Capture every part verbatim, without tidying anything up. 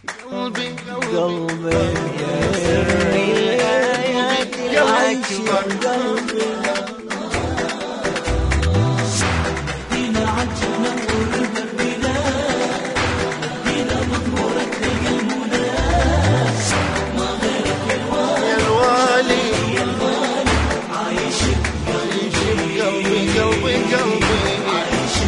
قلبي قلبي يا سر الآيات الأكبر قلبي دينا عجنا ورد بنا دينا مطمورك لقلبنا ما غيرك يا الوالي يا الوالي عايش بقلبي قلبي قلبي قلبي عايش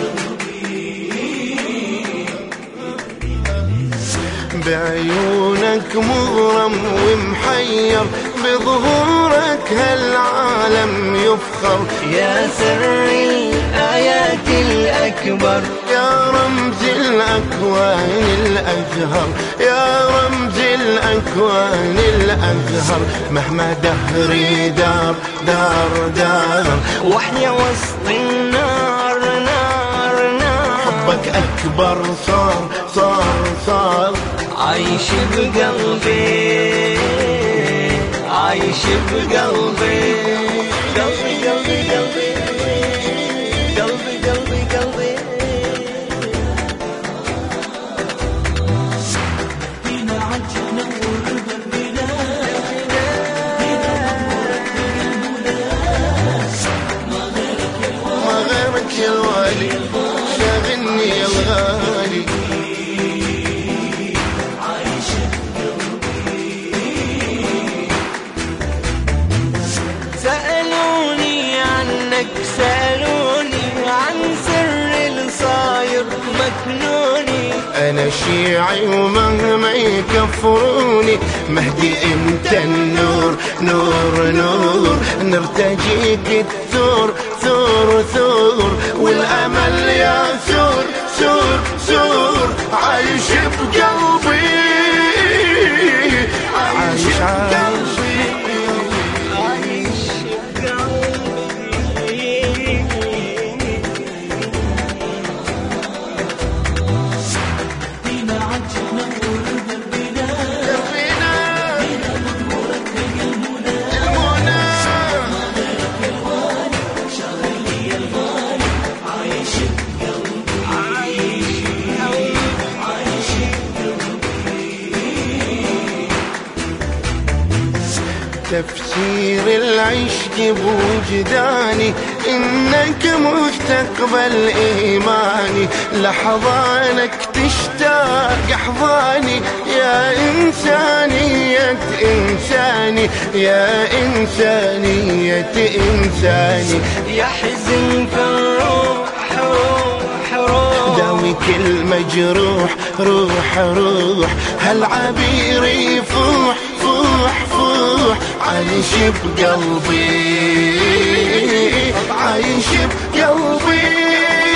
بعيونك مغرم ومحير بظهورك هالعالم يفخر يا سر الآيات الأكبر يا رمز الأكوان الأزهر يا رمز الأكوان الأزهر مهما دهري دار دار دار واحنا وسط النار نار نار حبك أكبر صار صار صار عايش بقلبي عايش بقلبي قلبي قلبي قلبي قلبي قلبي قلبي دينا عجنا ورد بنا دينا مطمورك لقلبنا ما غيرك يا الوالي ما غيرك يا الوالي شاغلني يا الغالي سألوني عنك سألوني عن سر الصاير مكنوني أنا شيعي ومهما يكفروني مهدي أنت النور نور نور نرتجيك الثور ثور ثور والأمل يا ثور ثور ثور عايش بقلبي عايش بقلبي تفسير العشق بوجداني إنك مستقبل إيماني لحظانك تشتاق أحضاني يا إنسانية إنساني يا إنسانية إنساني يا حزن في الروح روح روح داوي كل مجروح روح روح هالعبير يفوح فوح فوح عايش بقلبي عايش بقلبي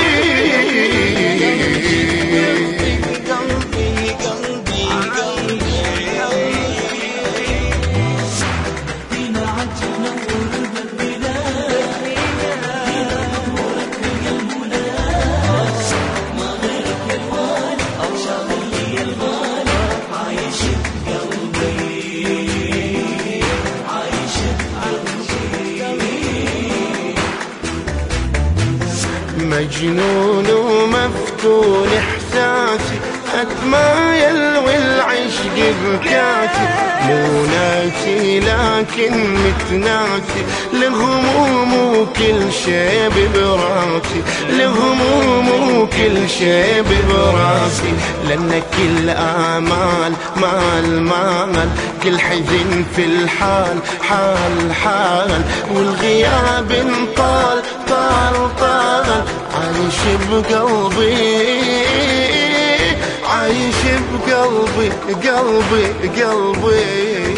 مجنون ومفتون إحساسي أتمايل والعشق بكاسي مو ناسي لكن متناسي لهموم وكل شي براسي لهموم وكل شي براسي لأن كل آمال مال مال كل حزن في الحال حال حال والغياب طال طال طال عايش بقلبي عايش بقلبي قلبي قلبي